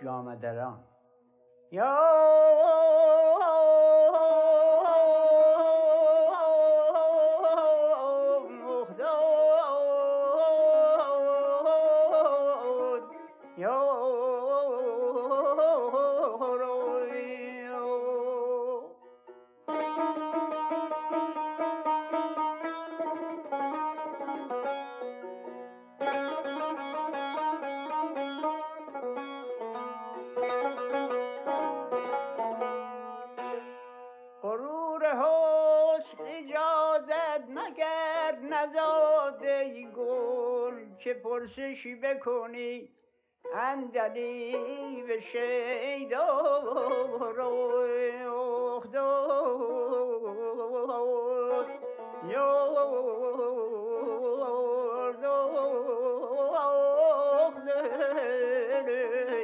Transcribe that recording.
جامه دران یا غرور حسن اجازت نکرد نزاده گل که پرسشی بکنی اندلیب شیدا روی اخدود یاد اخدود